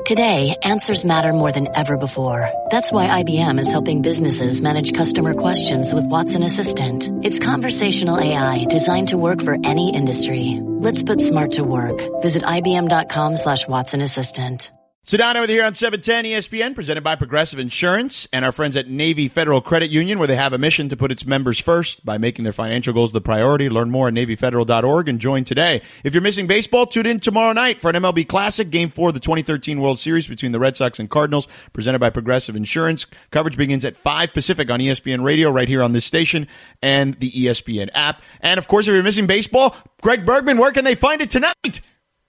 Today, answers matter more than ever before. That's why IBM is helping businesses manage customer questions with Watson Assistant. It's conversational AI designed to work for any industry. Let's put smart to work. Visit IBM.com/Watson Assistant. Sedano with you here on 710 ESPN, presented by Progressive Insurance and our friends at Navy Federal Credit Union, where they have a mission to put its members first by making their financial goals the priority. Learn more at NavyFederal.org and join today. If you're missing baseball, tune in tomorrow night for an MLB Classic, Game 4 of the 2013 World Series between the Red Sox and Cardinals, presented by Progressive Insurance. Coverage begins at 5 Pacific on ESPN Radio right here on this station and the ESPN app. And, of course, if you're missing baseball, Greg Bergman, where can they find it tonight?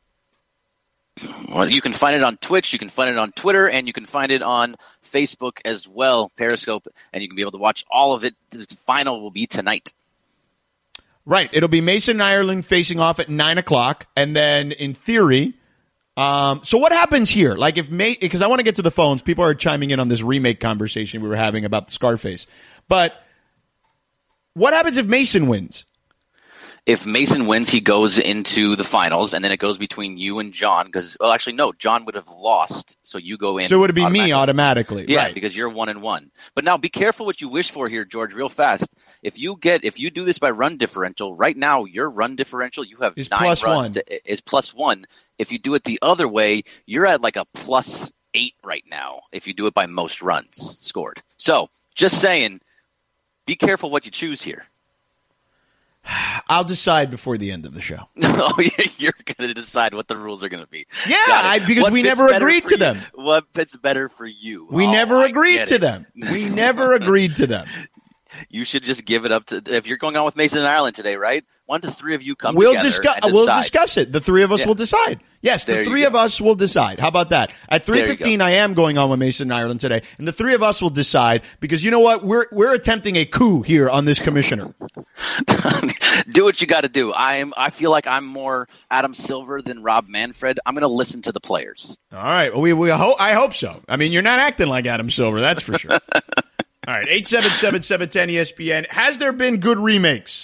Well, you can find it on Twitch, you can find it on Twitter, and you can find it on Facebook as well, Periscope, and you can be able to watch all of it. The final will be tonight. Right. It'll be Mason and Ireland facing off at 9 o'clock, and then in theory, so what happens here? Like because I want to get to the phones. People are chiming in on this remake conversation we were having about the Scarface. But what happens if Mason wins? If Mason wins, he goes into the finals, and then it goes between you and John. Because, well, actually, no, John would have lost, so you go in. So it would be me automatically, yeah, right? Because you're 1-1. But now, be careful what you wish for here, George. Real fast. If you do this by run differential, right now your run differential you have is 9 plus runs 1. Is +1. If you do it the other way, you're at like a +8 right now. If you do it by most runs scored. So, just saying, be careful what you choose here. I'll decide before the end of the show. No, you're going to decide what the rules are going to be. Yeah, because we never agreed to them. What fits better for you? We never agreed to them. We never agreed to them. You should just give it up to, if you're going on with Mason and Ireland today, right? Why don't the three of you come we'll together and We'll decide. discuss it. The three of us will decide. Yes, the three of us will decide. How about that? At 3:15, I am going on with Mason and Ireland today, and the three of us will decide because you know what? We're attempting a coup here on this commissioner. Do what you got to do. I feel like I'm more Adam Silver than Rob Manfred. I'm going to listen to the players. All right. I hope so. I mean, you're not acting like Adam Silver, that's for sure. All right, 877-710-ESPN. Has there been good remakes?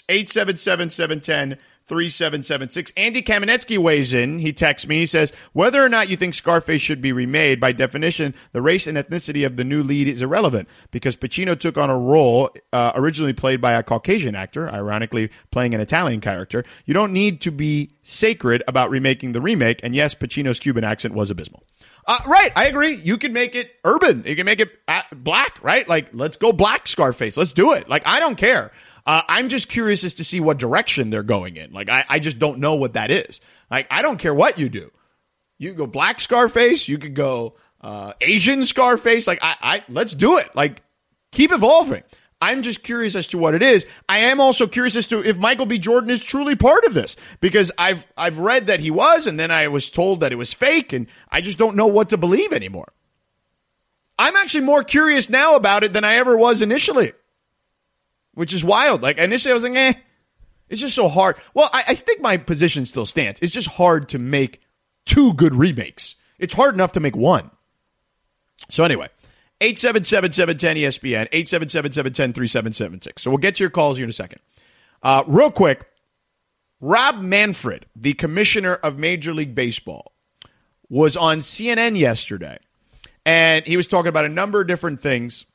877-710-3776. Andy Kamenetsky weighs in. He texts me. He says, whether or not you think Scarface should be remade, by definition, the race and ethnicity of the new lead is irrelevant because Pacino took on a role originally played by a Caucasian actor, ironically playing an Italian character. You don't need to be sacred about remaking the remake, and yes, Pacino's Cuban accent was abysmal. Right, I agree. You can make it urban. You can make it black, right? Like, let's go black Scarface. Let's do it. Like, I don't care. I'm just curious as to see what direction they're going in. Like, I just don't know what that is. Like, I don't care what you do. You can go black Scarface. You could go Asian Scarface. Like, let's do it. Like, keep evolving. I'm just curious as to what it is. I am also curious as to if Michael B. Jordan is truly part of this because I've read that he was, and then I was told that it was fake, and I just don't know what to believe anymore. I'm actually more curious now about it than I ever was initially, which is wild. Like, initially I was like, it's just so hard. Well, I think my position still stands. It's just hard to make two good remakes. It's hard enough to make one. So anyway. 877-710-ESPN, 877-710-3776. So we'll get to your calls here in a second. Real quick, Rob Manfred, the commissioner of Major League Baseball, was on CNN yesterday, and he was talking about a number of different things.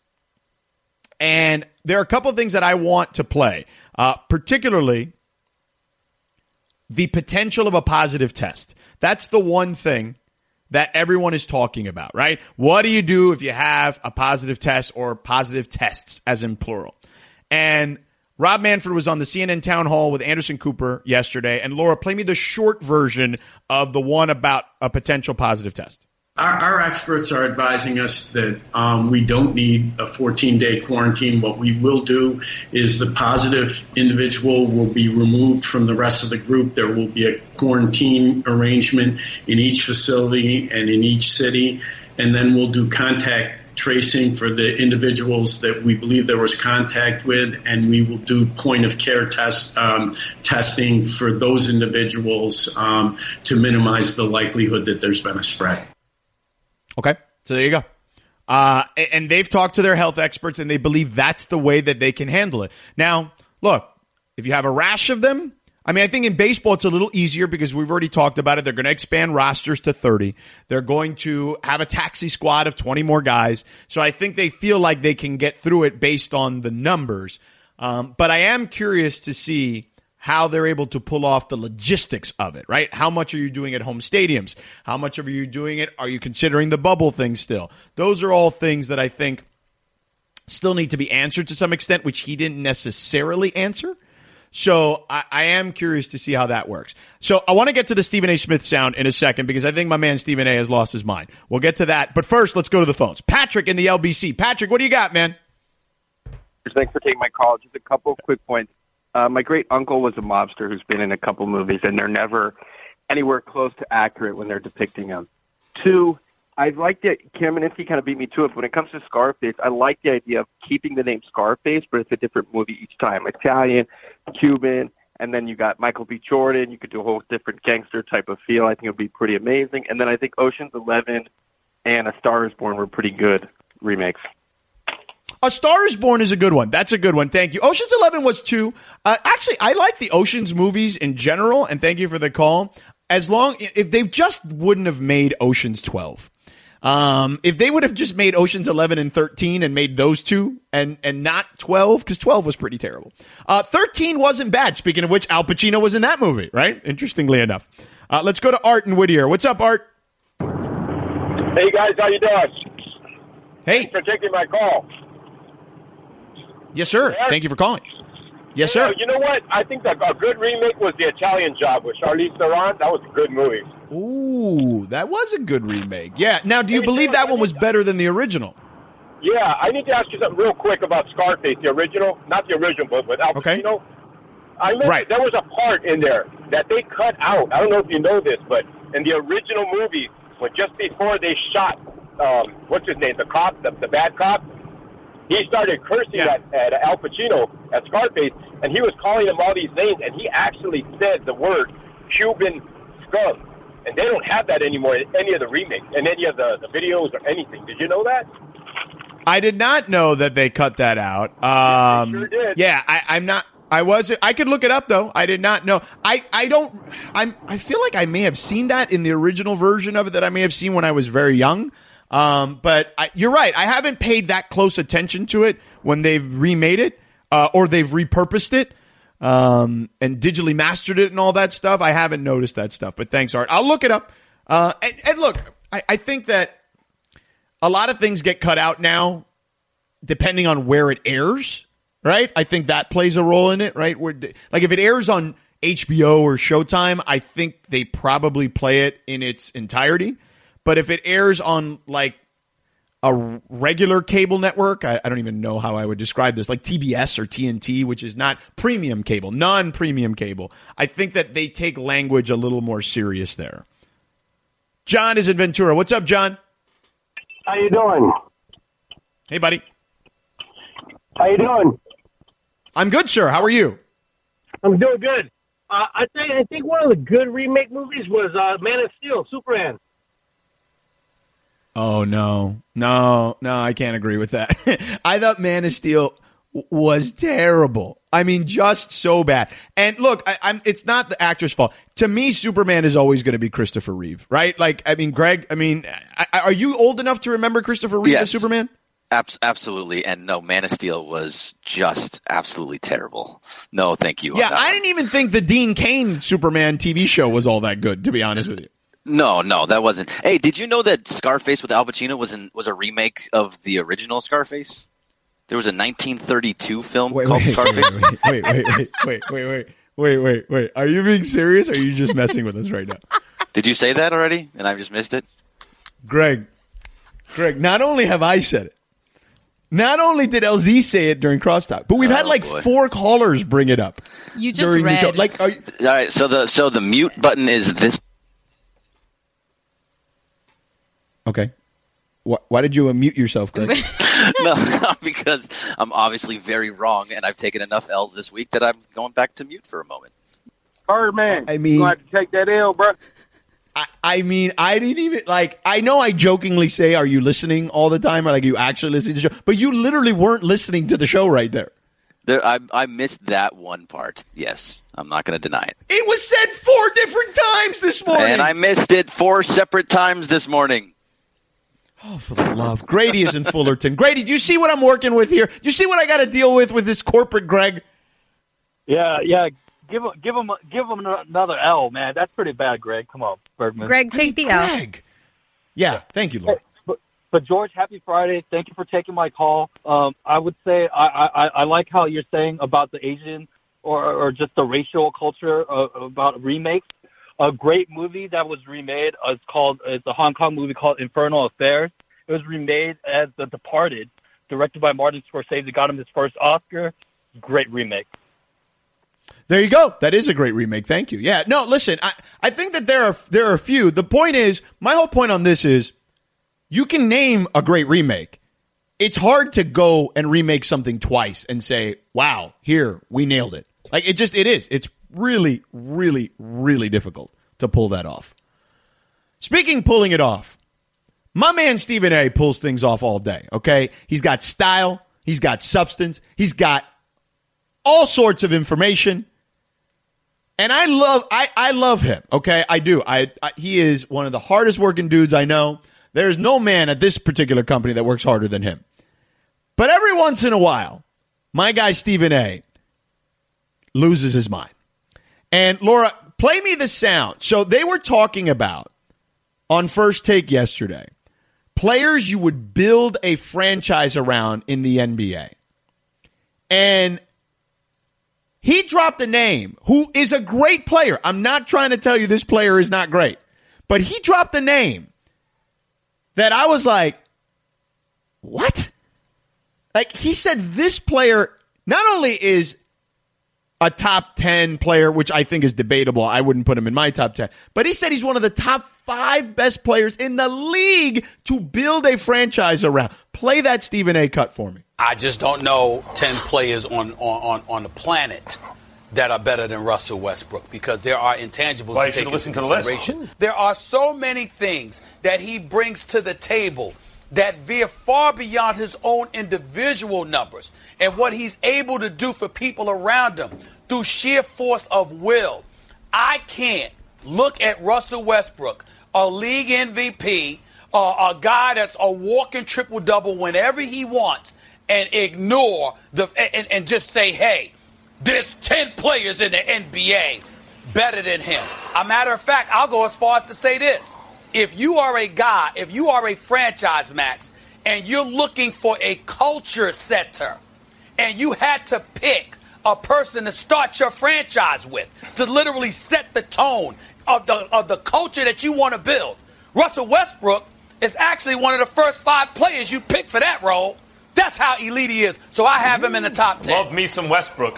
And there are a couple of things that I want to play, particularly the potential of a positive test. That's the one thing that everyone is talking about, right? What do you do if you have a positive test or positive tests, as in plural? And Rob Manfred was on the CNN town hall with Anderson Cooper yesterday. And Laura, play me the short version of the one about a potential positive test. Our experts are advising us that we don't need a 14-day quarantine. What we will do is the positive individual will be removed from the rest of the group. There will be a quarantine arrangement in each facility and in each city. And then we'll do contact tracing for the individuals that we believe there was contact with. And we will do point-of-care testing for those individuals to minimize the likelihood that there's been a spread. Okay, so there you go. And they've talked to their health experts, and they believe that's the way that they can handle it. Now, look, if you have a rash of them, I mean, I think in baseball it's a little easier because we've already talked about it. They're going to expand rosters to 30. They're going to have a taxi squad of 20 more guys. So I think they feel like they can get through it based on the numbers. But I am curious to see how they're able to pull off the logistics of it, right? How much are you doing at home stadiums? How much are you doing it? Are you considering the bubble thing still? Those are all things that I think still need to be answered to some extent, which he didn't necessarily answer. So I am curious to see how that works. So I want to get to the Stephen A. Smith sound in a second because I think my man Stephen A. has lost his mind. We'll get to that. But first, let's go to the phones. Patrick in the LBC. Patrick, what do you got, man? Thanks for taking my call. Just a couple quick points. My great uncle was a mobster who's been in a couple movies, and they're never anywhere close to accurate when they're depicting him. Two, I like that Kamenetsky kind of beat me to it. But when it comes to Scarface, I like the idea of keeping the name Scarface, but it's a different movie each time. Italian, Cuban, and then you got Michael B. Jordan. You could do a whole different gangster type of feel. I think it would be pretty amazing. And then I think Ocean's 11 and A Star is Born were pretty good remakes. A Star is Born is a good one. That's a good one. Thank you. Ocean's 11 was too. Actually, I like the Ocean's movies in general, and thank you for the call. If they just wouldn't have made Ocean's 12. If they would have just made Ocean's 11 and 13 and made those two and not 12, because 12 was pretty terrible. 13 wasn't bad. Speaking of which, Al Pacino was in that movie, right? Interestingly enough. Let's go to Art in Whittier. What's up, Art? Hey, guys. How you doing? Hey. Thanks for taking my call. Yes, sir. Yeah. Thank you for calling. Yes, sir. You know what? I think that a good remake was The Italian Job with Charlize Theron. That was a good movie. Ooh, that was a good remake. Yeah. Now, do you believe that one was better than the original? Yeah. I need to ask you something real quick about Scarface, the original. Not the original, but with Al Pacino. Okay. I remember there was a part in there that they cut out. I don't know if you know this, but in the original movie, when just before they shot, what's his name, the cop, the bad cop, he started cursing at Al Pacino, at Scarface, and he was calling him all these names, and he actually said the word Cuban scum. And they don't have that anymore in any of the remakes, in any of the videos or anything. Did you know that? I did not know that they cut that out. They sure did. Yeah, I could look it up, though. I did not know. I feel like I may have seen that in the original version of it that I may have seen when I was very young. But you're right. I haven't paid that close attention to it when they've remade it or they've repurposed it and digitally mastered it and all that stuff. I haven't noticed that stuff. But thanks, Art. I'll look it up. And look, I think that a lot of things get cut out now depending on where it airs, right? I think that plays a role in it, right? Like if it airs on HBO or Showtime, I think they probably play it in its entirety. But if it airs on like a regular cable network, I don't even know how I would describe this, like TBS or TNT, which is not premium cable, non-premium cable, I think that they take language a little more serious there. John is in Ventura. What's up, John? How you doing? Hey, buddy. How you doing? I'm good, sir. How are you? I'm doing good. I think one of the good remake movies was Man of Steel, Superman. Oh, no, I can't agree with that. I thought Man of Steel was terrible. I mean, just so bad. And look, it's not the actor's fault. To me, Superman is always going to be Christopher Reeve, right? Like, I mean, Greg, are you old enough to remember Christopher Reeve as Superman? Absolutely. And no, Man of Steel was just absolutely terrible. No, thank you. Yeah, I didn't even think the Dean Cain Superman TV show was all that good, to be honest with you. No, that wasn't. Hey, did you know that Scarface with Al Pacino was a remake of the original Scarface? There was a 1932 film called Scarface. Wait. Are you being serious or are you just messing with us right now? Did you say that already and I just missed it? Greg, not only have I said it, not only did LZ say it during Crosstalk, but we've had like 4 callers bring it up. You just read. The show. Like, all right, so the mute button is this. Okay. Why did you unmute yourself, Greg? No, because I'm obviously very wrong, and I've taken enough L's this week that I'm going back to mute for a moment. Birdman, I mean, you have to take that L, bro. I mean, I didn't even, like, I know I jokingly say, are you listening all the time? Or, like, you actually listening to the show? But you literally weren't listening to the show right there. I missed that one part. Yes, I'm not going to deny it. It was said 4 different times this morning. And I missed it 4 separate times this morning. Oh, for the love. Grady is in Fullerton. Grady, do you see what I'm working with here? Do you see what I got to deal with this corporate Greg? Yeah. Give him another L, man. That's pretty bad, Greg. Come on, Bergman. Greg, take the L. Greg. Yeah, thank you, Laura. But George, happy Friday. Thank you for taking my call. I would say I like how you're saying about the Asian or just the racial culture about remakes. A great movie that was remade it's a Hong Kong movie called Infernal Affairs. It was remade as The Departed, directed by Martin Scorsese. Got him his first Oscar. Great remake. There you go. That is a great remake. Thank you. Yeah. No, listen, I think that there are a few. The point is, my whole point on this is, you can name a great remake. It's hard to go and remake something twice and say, wow, here, we nailed it. Like, it is. It's really, really, really difficult to pull that off. Speaking pulling it off, my man Stephen A. pulls things off all day, okay? He's got style. He's got substance. He's got all sorts of information. And I love him, okay? I do. He is one of the hardest working dudes I know. There's no man at this particular company that works harder than him. But every once in a while, my guy Stephen A. loses his mind. And Laura, play me the sound. So they were talking about, on First Take yesterday, players you would build a franchise around in the NBA. And he dropped a name who is a great player. I'm not trying to tell you this player is not great. But he dropped a name that I was like, what? Like, he said this player not only is a top 10 player, which I think is debatable. I wouldn't put him in my top 10. But he said he's one of the top 5 best players in the league to build a franchise around. Play that Stephen A. cut for me. I just don't know 10 players on the planet that are better than Russell Westbrook because there are intangibles to take into consideration. There are so many things that he brings to the table that veer far beyond his own individual numbers and what he's able to do for people around him through sheer force of will. I can't look at Russell Westbrook, a league MVP, a guy that's a walking triple-double whenever he wants, and ignore and just say, hey, there's 10 players in the NBA better than him. A matter of fact, I'll go as far as to say this. If you are a guy, if you are a franchise, Max, and you're looking for a culture setter, and you had to pick a person to start your franchise with, to literally set the tone of the culture that you want to build, Russell Westbrook is actually one of the first 5 players you pick for that role. That's how elite he is. So I have him in the top 10. Love me some Westbrook.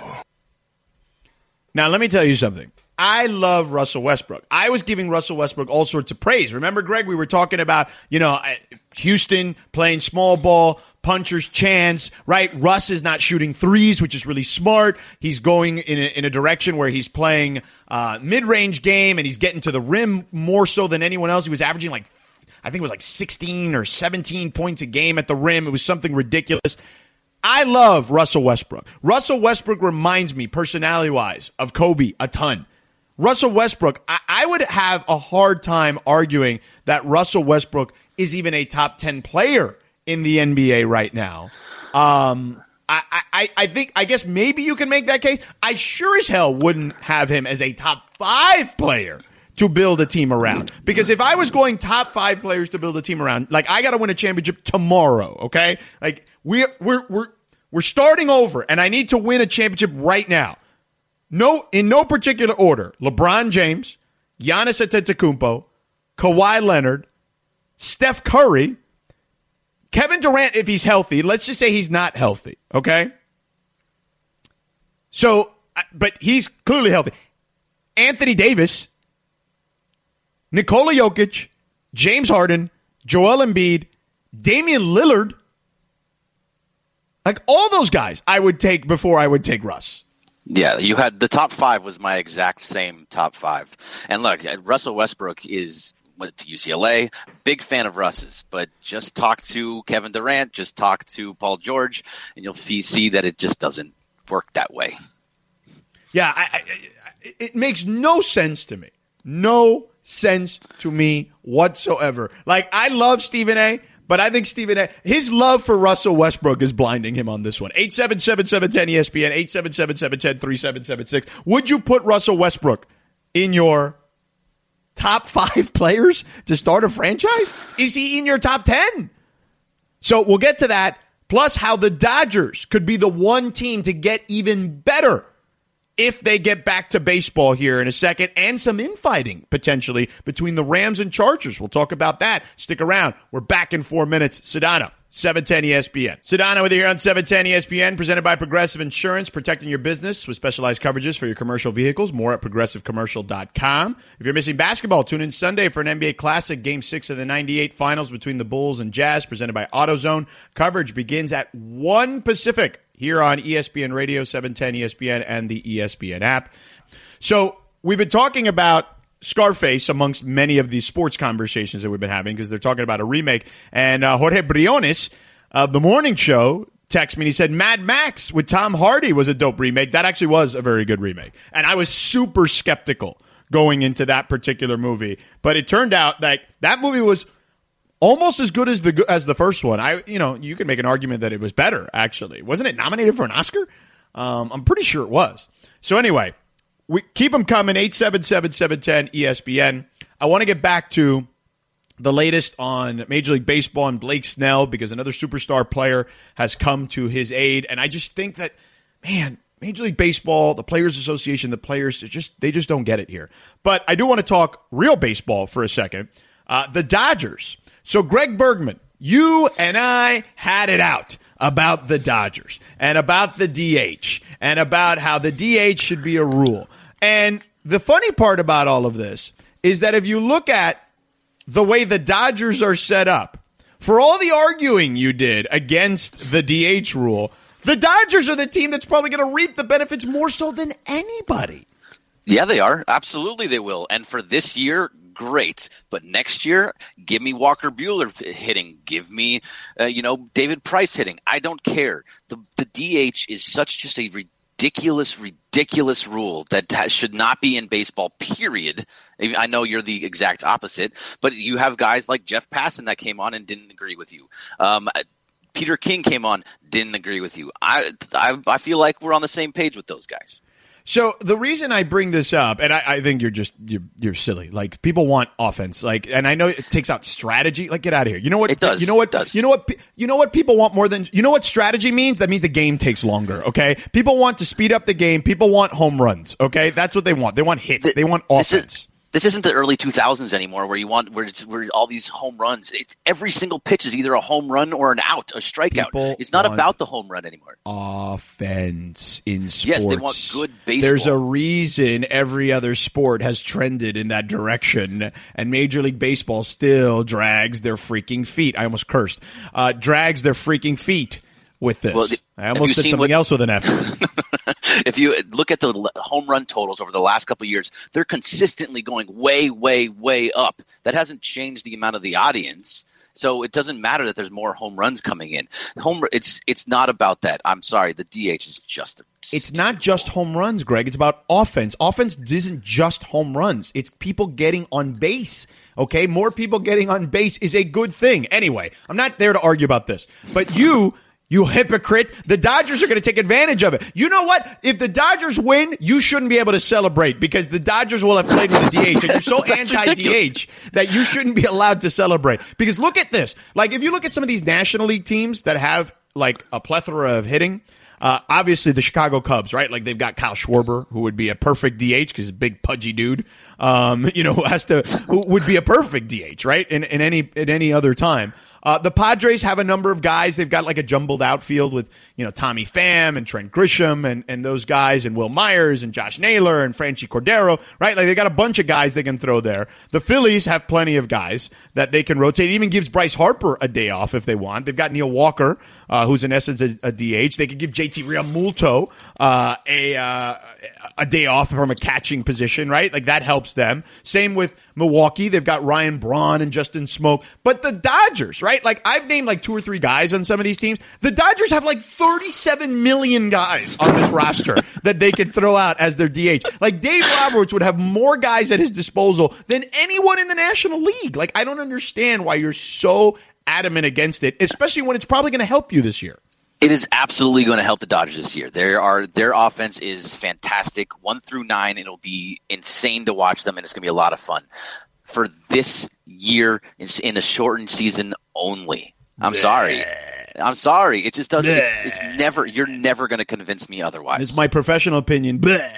Now, let me tell you something. I love Russell Westbrook. I was giving Russell Westbrook all sorts of praise. Remember, Greg, we were talking about, Houston playing small ball, puncher's chance, right? Russ is not shooting threes, which is really smart. He's going in a direction where he's playing mid-range game, and he's getting to the rim more so than anyone else. He was averaging I think it was 16 or 17 points a game at the rim. It was something ridiculous. I love Russell Westbrook. Russell Westbrook reminds me, personality-wise, of Kobe a ton. Russell Westbrook, I would have a hard time arguing that Russell Westbrook is even a top 10 player in the NBA right now. I guess maybe you can make that case. I sure as hell wouldn't have him as a top 5 player to build a team around. Because if I was going top 5 players to build a team around, I got to win a championship tomorrow, okay? We're starting over, and I need to win a championship right now. No, in no particular order. LeBron James, Giannis Antetokounmpo, Kawhi Leonard, Steph Curry, Kevin Durant if he's healthy. Let's just say he's not healthy, okay? So, but he's clearly healthy. Anthony Davis, Nikola Jokic, James Harden, Joel Embiid, Damian Lillard. All those guys I would take before I would take Russ. Yeah, you had the top 5 was my exact same top 5. And look, Russell Westbrook went to UCLA, big fan of Russ's, but just talk to Kevin Durant, just talk to Paul George, and you'll see that it just doesn't work that way. Yeah, it makes no sense to me. No sense to me whatsoever. Like, I love Stephen A., but I think Stephen A., his love for Russell Westbrook is blinding him on this one. 877-710-ESPN, 877-710-3776. Would you put Russell Westbrook in your top 5 players to start a franchise? Is he in your top 10? So we'll get to that, plus how the Dodgers could be the one team to get even better if they get back to baseball here in a second, and some infighting potentially between the Rams and Chargers. We'll talk about that. Stick around. We're back in 4 minutes. Sedano, 710 ESPN. Sedano with you here on 710 ESPN, presented by Progressive Insurance, protecting your business with specialized coverages for your commercial vehicles. More at progressivecommercial.com. If you're missing basketball, tune in Sunday for an NBA Classic, Game 6 of the 98 Finals between the Bulls and Jazz, presented by AutoZone. Coverage begins at 1 Pacific here on ESPN Radio, 710 ESPN, and the ESPN app. So we've been talking about Scarface amongst many of these sports conversations that we've been having, because they're talking about a remake. And Jorge Briones of The Morning Show texted me and he said Mad Max with Tom Hardy was a dope remake. That actually was a very good remake. And I was super skeptical going into that particular movie. But it turned out that that movie was almost as good as the first one. You can make an argument that it was better, actually. Wasn't it nominated for an Oscar? I'm pretty sure it was. So anyway, we keep them coming, 877-710-ESPN. I want to get back to the latest on Major League Baseball and Blake Snell, because another superstar player has come to his aid. And I just think that, man, Major League Baseball, the Players Association, the players, they just don't get it here. But I do want to talk real baseball for a second. The Dodgers. So, Greg Bergman, you and I had it out about the Dodgers and about the DH and about how the DH should be a rule. And the funny part about all of this is that if you look at the way the Dodgers are set up, for all the arguing you did against the DH rule, the Dodgers are the team that's probably going to reap the benefits more so than anybody. Yeah, they are. Absolutely they will. And for this year, great. But next year, give me Walker Buehler hitting. Give me, David Price hitting. I don't care. The DH is just a ridiculous rule that should not be in baseball, period. I know you're the exact opposite, but you have guys like Jeff Passan that came on and didn't agree with you. Peter King came on, didn't agree with you. I feel like we're on the same page with those guys. So the reason I bring this up, and I think you're silly. Like, people want offense. Like, and I know it takes out strategy. Like, get out of here. You know what it does? You know what it does? You know what people want more than, you know what strategy means? That means the game takes longer. Okay, people want to speed up the game. People want home runs. Okay, that's what they want. They want hits. They want offense. This isn't the early 2000s anymore, where where all these home runs. It's every single pitch is either a home run or an out, a strikeout. It's not about the home run anymore. Offense in sports. Yes, they want good baseball. There's a reason every other sport has trended in that direction, and Major League Baseball still drags their freaking feet. I almost cursed. Drags their freaking feet with this. Well, I almost said something else with an F. If you look at the home run totals over the last couple of years, they're consistently going way, way, way up. That hasn't changed the amount of the audience. So it doesn't matter that there's more home runs coming in. It's not about that. I'm sorry. The DH is just It's not just home runs, Greg. It's about offense. Offense isn't just home runs. It's people getting on base. Okay? More people getting on base is a good thing. Anyway, I'm not there to argue about this. But you hypocrite, the Dodgers are going to take advantage of it. You know what? If the Dodgers win, you shouldn't be able to celebrate, because the Dodgers will have played with the DH, and you're so anti-DH that you shouldn't be allowed to celebrate. Because look at this. Like, if you look at some of these National League teams that have, like, a plethora of hitting, obviously the Chicago Cubs, right? Like, they've got Kyle Schwarber, who would be a perfect DH because he's a big pudgy dude, who would be a perfect DH, right? In any other time. The Padres have a number of guys. They've got like a jumbled outfield with, Tommy Pham and Trent Grisham and those guys, and Will Myers and Josh Naylor and Franchi Cordero, right? Like, they got a bunch of guys they can throw there. The Phillies have plenty of guys that they can rotate. It even gives Bryce Harper a day off if they want. They've got Neil Walker, who's in essence a DH. They could give JT Realmuto a day off from a catching position, right? Like, that helps helps them. Same with Milwaukee. They've got Ryan Braun and Justin Smoke. But the Dodgers, right? Like, I've named like 2 or 3 guys on some of these teams. The Dodgers have like 37 million guys on this roster that they could throw out as their DH. Like, Dave Roberts would have more guys at his disposal than anyone in the National League. Like, I don't understand why you're so adamant against it, especially when it's probably going to help you this year. It is absolutely going to help the Dodgers this year. Their offense is fantastic. 1 through 9, it'll be insane to watch them, and it's going to be a lot of fun. For this year, it's in a shortened season only. I'm sorry. It just doesn't. It's never. You're never going to convince me otherwise. It's my professional opinion.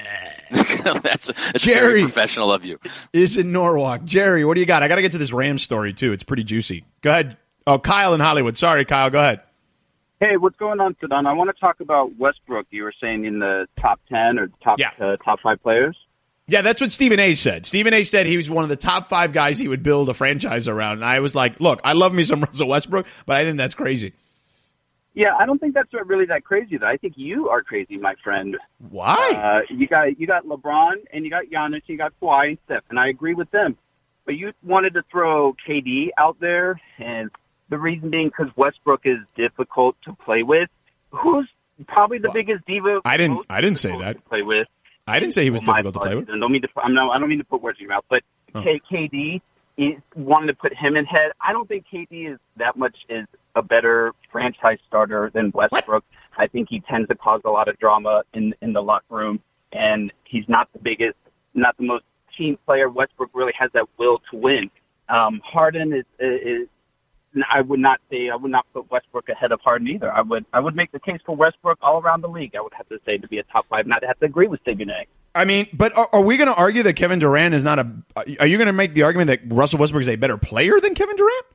That's Jerry, very professional of you. Is in Norwalk. Jerry, what do you got? I got to get to this Rams story too. It's pretty juicy. Go ahead. Oh, Kyle in Hollywood. Sorry, Kyle. Go ahead. Hey, what's going on, Sedon? I want to talk about Westbrook. You were saying in the top 10 or top 5 players? Yeah, that's what Stephen A. said. Stephen A. said he was one of the top 5 guys he would build a franchise around. And I was like, look, I love me some Russell Westbrook, but I think that's crazy. Yeah, I don't think that's really that crazy, though. I think you are crazy, my friend. Why? You got LeBron, and you got Giannis, and you got Kawhi and Steph, and I agree with them. But you wanted to throw KD out there, and the reason being because Westbrook is difficult to play with. Who's probably the biggest diva? I didn't say that. To play with. I didn't say he was difficult to play with. I don't mean to put words in your mouth, but KD, he wanted to put him in head. I don't think KD is that much is a better franchise starter than Westbrook. What? I think he tends to cause a lot of drama in the locker room, and he's not the biggest, not the most team player. Westbrook really has that will to win. Harden is I would not put Westbrook ahead of Harden either. I would make the case for Westbrook all around the league. I would have to say to be a top 5. Not have to agree with Stephen A. I mean, but are we going to argue that Kevin Durant is not are you going to make the argument that Russell Westbrook is a better player than Kevin Durant?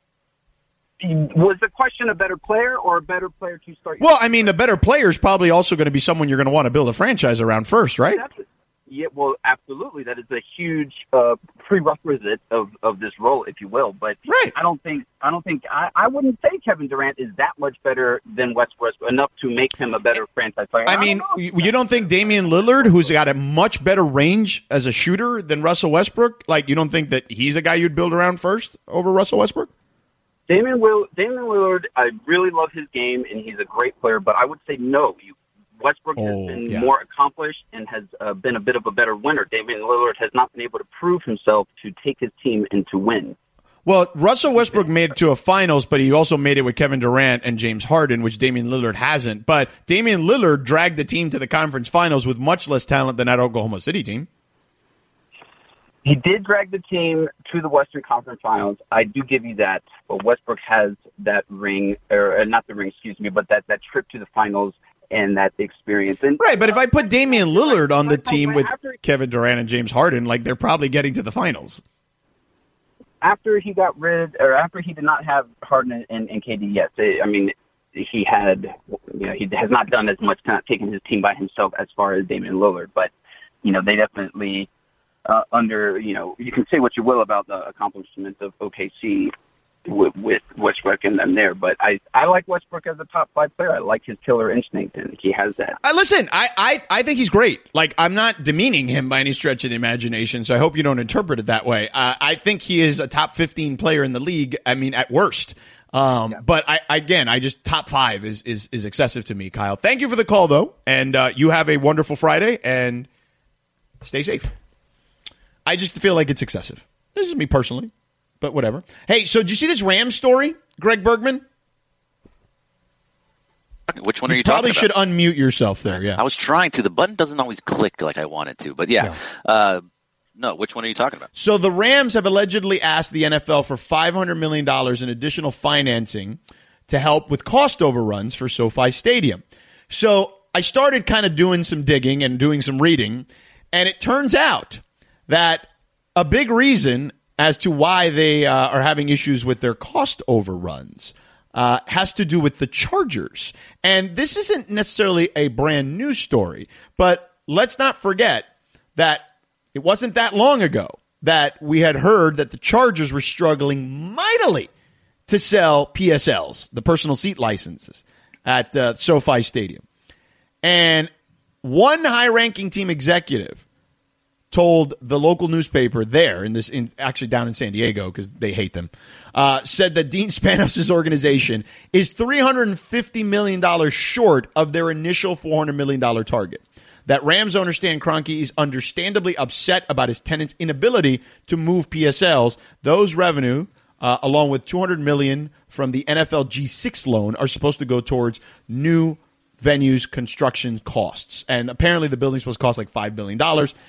Was the question a better player or a better player to start? Well, I mean, the better player is probably also going to be someone you're going to want to build a franchise around first, right? Yeah, well, absolutely. That is a huge prerequisite of this role, if you will. But right. I wouldn't say Kevin Durant is that much better than Westbrook enough to make him a better franchise player. I mean, you don't think Damian Lillard, who's got a much better range as a shooter than Russell Westbrook, like you don't think that he's a guy you'd build around first over Russell Westbrook? Damian Lillard, I really love his game, and he's a great player. But I would say no. Westbrook has been more accomplished and has been a bit of a better winner. Damian Lillard has not been able to prove himself to take his team and to win. Well, Russell Westbrook made it to a finals, but he also made it with Kevin Durant and James Harden, which Damian Lillard hasn't. But Damian Lillard dragged the team to the conference finals with much less talent than that Oklahoma City team. He did drag the team to the Western Conference Finals. I do give you that. But Westbrook has that ring, or not the ring, excuse me, but that trip to the finals and that experience. And, right, but if I put Damian Lillard on the team with Kevin Durant and James Harden, like they're probably getting to the finals. After he got after he did not have Harden and KD, yes. I mean, he has not done as much, kind of taking his team by himself as far as Damian Lillard. But, they definitely you can say what you will about the accomplishments of OKC with Westbrook and them there, but I like Westbrook as a top 5 player. I like his killer instinct, and he has that. Listen, I think he's great. Like, I'm not demeaning him by any stretch of the imagination, so I hope you don't interpret it that way. I think he is a top 15 player in the league, I mean, at worst. But I just top 5 is excessive to me, Kyle. Thank you for the call, though, and you have a wonderful Friday, and stay safe. I just feel like it's excessive. This is me personally. But whatever. Hey, so did you see this Rams story, Greg Bergman? Which one are you talking about? Probably should unmute yourself there, yeah. I was trying to. The button doesn't always click like I want it to. But yeah. No, which one are you talking about? So the Rams have allegedly asked the NFL for $500 million in additional financing to help with cost overruns for SoFi Stadium. So I started kind of doing some digging and doing some reading, and it turns out that a big reason as to why they are having issues with their cost overruns has to do with the Chargers. And this isn't necessarily a brand new story, but let's not forget that it wasn't that long ago that we had heard that the Chargers were struggling mightily to sell PSLs, the personal seat licenses, at SoFi Stadium. And one high-ranking team executive told the local newspaper there actually down in San Diego, because they hate them, said that Dean Spanos' organization is $350 million short of their initial $400 million target. That Rams owner Stan Kroenke is understandably upset about his tenants' inability to move PSLs. Those revenue, along with $200 million from the NFL G6 loan, are supposed to go towards new venues construction costs. And apparently the building's supposed to cost like $5 billion.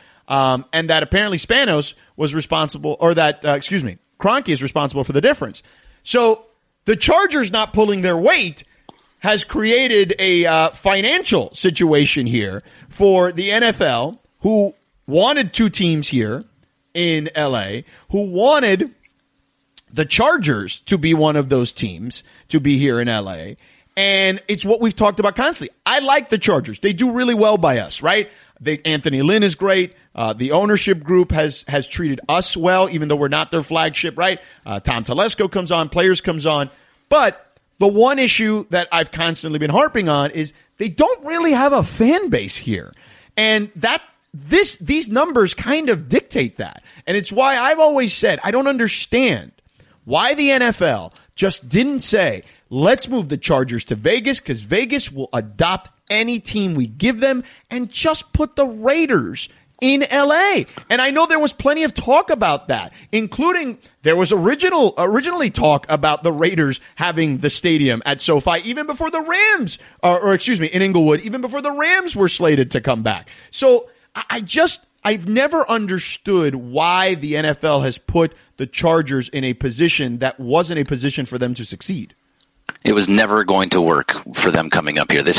And that apparently Spanos was responsible, or that, Kroenke is responsible for the difference. So the Chargers not pulling their weight has created a financial situation here for the NFL, who wanted two teams here in LA, who wanted the Chargers to be one of those teams to be here in LA. And it's what we've talked about constantly. I like the Chargers. They do really well by us, right? Anthony Lynn is great. The ownership group has treated us well, even though we're not their flagship, right? Tom Telesco comes on, players comes on. But the one issue that I've constantly been harping on is they don't really have a fan base here. And these numbers kind of dictate that. And it's why I've always said I don't understand why the NFL just didn't say, let's move the Chargers to Vegas, because Vegas will adopt any team we give them, and just put the Raiders in LA. And I know there was plenty of talk about that, including there was originally talk about the Raiders having the stadium at SoFi even before the Rams, in Inglewood, even before the Rams were slated to come back. So I've never understood why the NFL has put the Chargers in a position that wasn't a position for them to succeed. It was never going to work for them coming up here.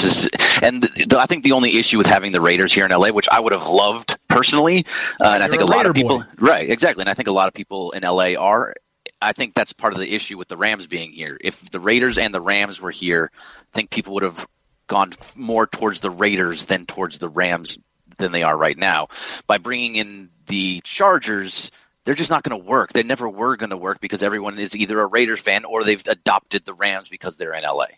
I think the only issue with having the Raiders here in LA, which I would have loved personally, and I think a lot of people, right, exactly, and I think a lot of people in LA are. I think that's part of the issue with the Rams being here. If the Raiders and the Rams were here, I think people would have gone more towards the Raiders than towards the Rams than they are right now. By bringing in the Chargers, they're just not going to work. They never were going to work because everyone is either a Raiders fan or they've adopted the Rams because they're in LA.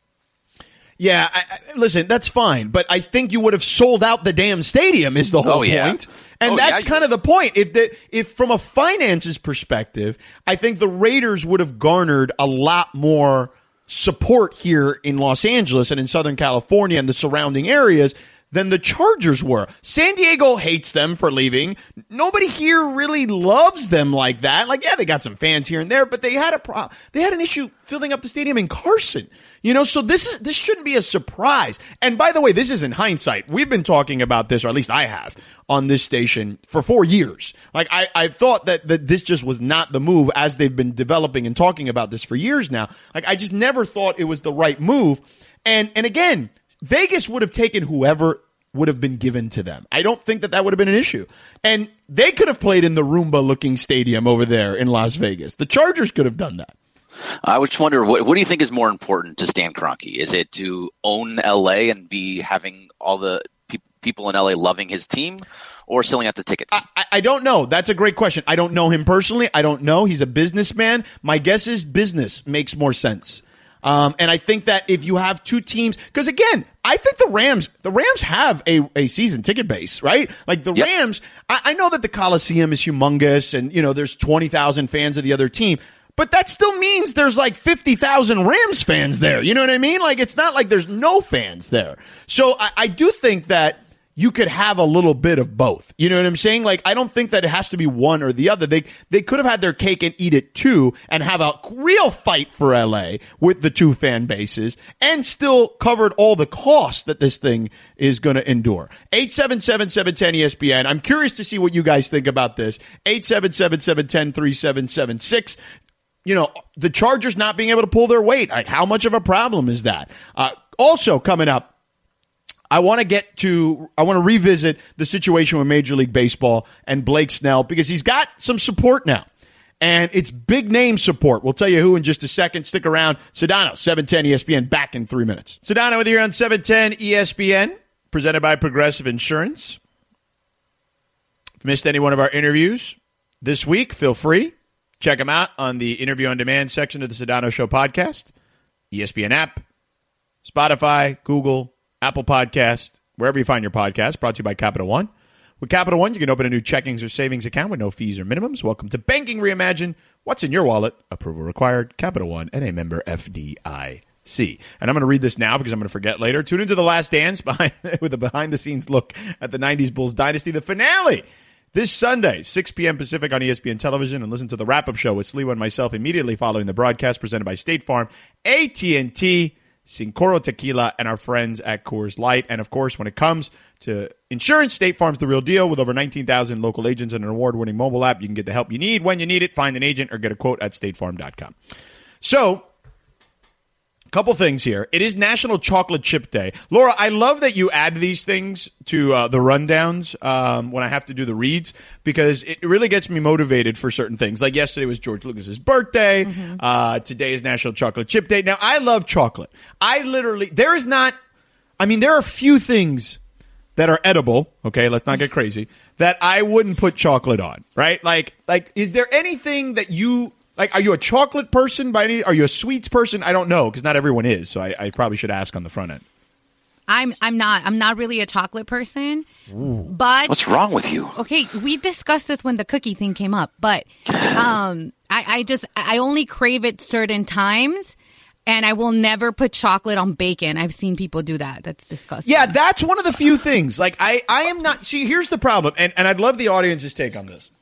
Yeah, listen, that's fine, but I think you would have sold out the damn stadium is the whole point. And that's kind of the point. If from a finances perspective, I think the Raiders would have garnered a lot more support here in Los Angeles and in Southern California and the surrounding areas than the Chargers were. San Diego hates them for leaving. Nobody here really loves them like that. Like, yeah, they got some fans here and there, but they had an issue filling up the stadium in Carson. So this shouldn't be a surprise. And by the way, this is in hindsight. We've been talking about this, or at least I have, on this station for 4 years. Like, I've thought that this just was not the move, as they've been developing and talking about this for years now. Like, I just never thought it was the right move. And again, Vegas would have taken whoever would have been given to them. I don't think that would have been an issue. And they could have played in the Roomba-looking stadium over there in Las Vegas. The Chargers could have done that. I just wonder, what do you think is more important to Stan Kroenke? Is it to own L.A. and be having all the people in L.A. loving his team, or selling out the tickets? I don't know. That's a great question. I don't know him personally. I don't know. He's a businessman. My guess is business makes more sense. And I think that if you have two teams, because again, I think the Rams have a season ticket base, right? Like the Rams, I know that the Coliseum is humongous and, there's 20,000 fans of the other team, but that still means there's like 50,000 Rams fans there. You know what I mean? Like, it's not like there's no fans there. So I do think that you could have a little bit of both. You know what I'm saying? Like, I don't think that it has to be one or the other. They could have had their cake and eat it too, and have a real fight for LA with the two fan bases, and still covered all the costs that this thing is going to endure. 877-710-ESPN. I'm curious to see what you guys think about this. 877-710-3776. The Chargers not being able to pull their weight. Like, how much of a problem is that? Also coming up, I want to revisit the situation with Major League Baseball and Blake Snell, because he's got some support now, and it's big name support. We'll tell you who in just a second. Stick around. Sedano, 710 ESPN, back in 3 minutes. Sedano with you on 710 ESPN, presented by Progressive Insurance. If you missed any one of our interviews this week, feel free. Check them out on the Interview on Demand section of the Sedano Show podcast, ESPN app, Spotify, Google, Apple Podcast, wherever you find your podcast, brought to you by Capital One. With Capital One, you can open a new checkings or savings account with no fees or minimums. Welcome to Banking Reimagined. What's in your wallet? Approval required. Capital One and a member FDIC. And I'm going to read this now because I'm going to forget later. Tune into The Last Dance with a behind-the-scenes look at the 90s Bulls dynasty. The finale this Sunday, 6 p.m. Pacific on ESPN Television. And listen to the wrap-up show with Sliwa and myself immediately following the broadcast presented by State Farm, AT&T, Cincoro Tequila, and our friends at Coors Light. And, of course, when it comes to insurance, State Farm's the real deal. With over 19,000 local agents and an award-winning mobile app, you can get the help you need when you need it. Find an agent or get a quote at statefarm.com. So, couple things here. It is National Chocolate Chip Day. Laura, I love that you add these things to the rundowns when I have to do the reads, because it really gets me motivated for certain things. Like yesterday was George Lucas's birthday. Today is National Chocolate Chip Day. Now, I love chocolate. There are a few things that are edible, okay, let's not get crazy, that I wouldn't put chocolate on, right? Like, is there anything that you... Like, are you a chocolate person are you a sweets person? I don't know, because not everyone is, so I probably should ask on the front end. I'm not really a chocolate person. Ooh. But what's wrong with you? Okay, we discussed this when the cookie thing came up, but I only crave it certain times. And I will never put chocolate on bacon. I've seen people do that. That's disgusting. Yeah, that's one of the few things. Like, I am not... See, here's the problem, and I'd love the audience's take on this.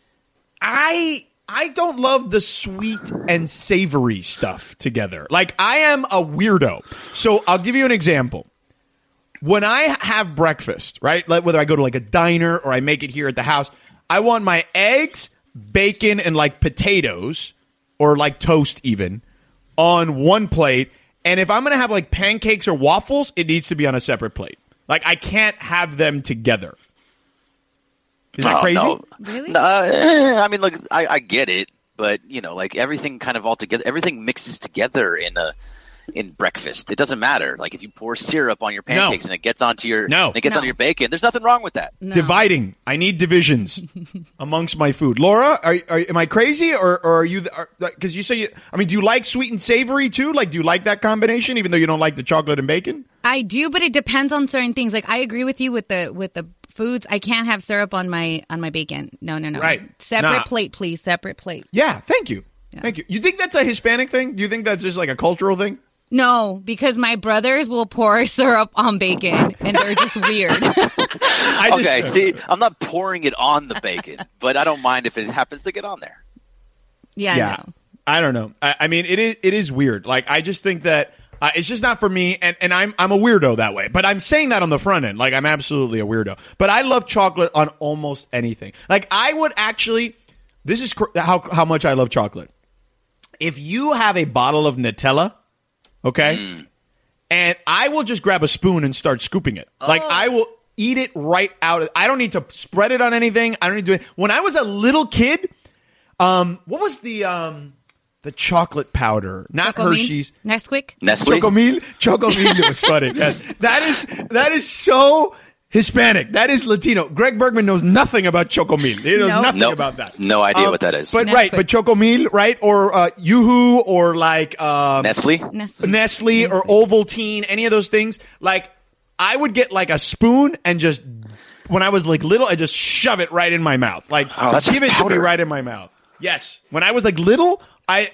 I don't love the sweet and savory stuff together. Like, I am a weirdo. So I'll give you an example. When I have breakfast, right, like whether I go to like a diner or I make it here at the house, I want my eggs, bacon, and like potatoes or like toast even on one plate. And if I'm going to have like pancakes or waffles, it needs to be on a separate plate. Like, I can't have them together. Is that crazy? No. Really? I mean, look, I get it, but like everything kind of all together, everything mixes together in breakfast. It doesn't matter. Like if you pour syrup on your pancakes and it gets onto your onto your bacon, there's nothing wrong with that. No. Dividing. I need divisions amongst my food. Laura, am I crazy or are you? Because you say do you like sweet and savory too? Like, do you like that combination, even though you don't like the chocolate and bacon? I do, but it depends on certain things. Like, I agree with you with the foods. I can't have syrup on my bacon. No. Right. Separate plate, please. Separate plate. Yeah. Thank you. Yeah. Thank you. You think that's a Hispanic thing? Do you think that's just like a cultural thing? No, because my brothers will pour syrup on bacon, and they're just weird. See, I'm not pouring it on the bacon, but I don't mind if it happens to get on there. Yeah. No. I don't know. I mean, it is weird. Like, I just think that it's just not for me, and I'm a weirdo that way. But I'm saying that on the front end. Like, I'm absolutely a weirdo. But I love chocolate on almost anything. Like, I would actually – this is how much I love chocolate. If you have a bottle of Nutella – okay? And I will just grab a spoon and start scooping it. Like, I will eat it right out. I don't need to spread it on anything. I don't need to do it. When I was a little kid, what was the chocolate powder? Not Chocomil? Hershey's. Nesquik? Nestle? Chocomil was funny. Yes. That is so Hispanic. That is Latino. Greg Bergman knows nothing about Chocomil. He knows nothing about that. No idea what that is. But Nesquik. But Chocomil, right? Or Yoo-hoo, or like Nestle or Ovaltine, any of those things. Like, I would get like a spoon and just, when I was like little, I just shove it right in my mouth. Like, give it to me right in my mouth. Yes. When I was like little, I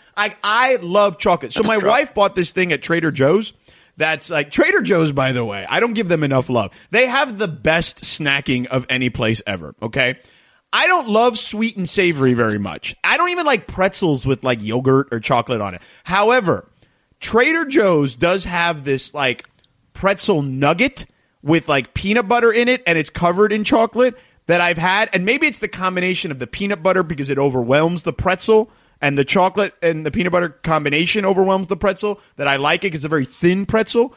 love chocolate. So my wife bought this thing at Trader Joe's. That's like Trader Joe's, by the way. I don't give them enough love. They have the best snacking of any place ever, okay? I don't love sweet and savory very much. I don't even like pretzels with like yogurt or chocolate on it. However, Trader Joe's does have this like pretzel nugget with like peanut butter in it, and it's covered in chocolate that I've had. And maybe it's the combination of the peanut butter because it overwhelms the pretzel, and the chocolate and the peanut butter combination overwhelms the pretzel, that I like it because it's a very thin pretzel.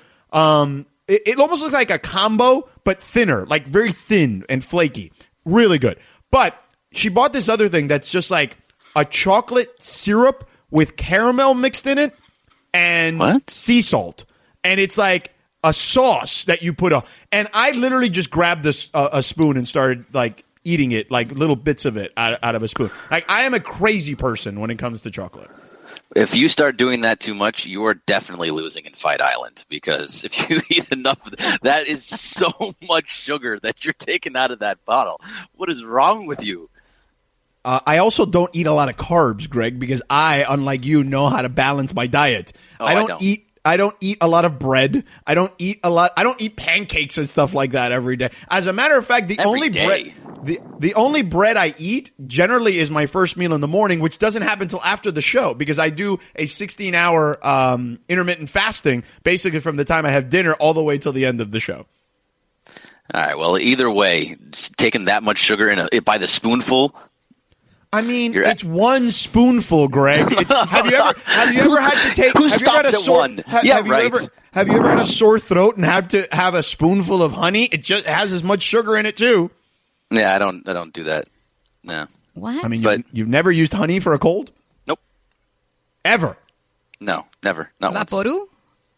It almost looks like a combo, but thinner, like very thin and flaky. Really good. But she bought this other thing that's just like a chocolate syrup with caramel mixed in it and sea salt. And it's like a sauce that you put on. And I literally just grabbed a spoon and started like eating it, like little bits of it out of a spoon. Like, I am a crazy person when it comes to chocolate. If you start doing that too much, you are definitely losing in Fight Island, because if you eat enough, that is so much sugar that you're taking out of that bottle. What is wrong with you? I also don't eat a lot of carbs, Greg, because I, unlike you, know how to balance my diet. I don't eat a lot of bread. I don't eat pancakes and stuff like that every day. As a matter of fact, the only bread I eat generally is my first meal in the morning, which doesn't happen until after the show, because I do a 16-hour intermittent fasting, basically from the time I have dinner all the way till the end of the show. All right. Well, either way, taking that much sugar by the spoonful. I mean, it's one spoonful, Greg. Have you ever had to take? Who stopped at one? Have you ever had a sore throat and have to have a spoonful of honey? It just has as much sugar in it too. Yeah, I don't do that. No. What? I mean, you've never used honey for a cold? Nope. Ever? No, never. Not Vaporu? Once.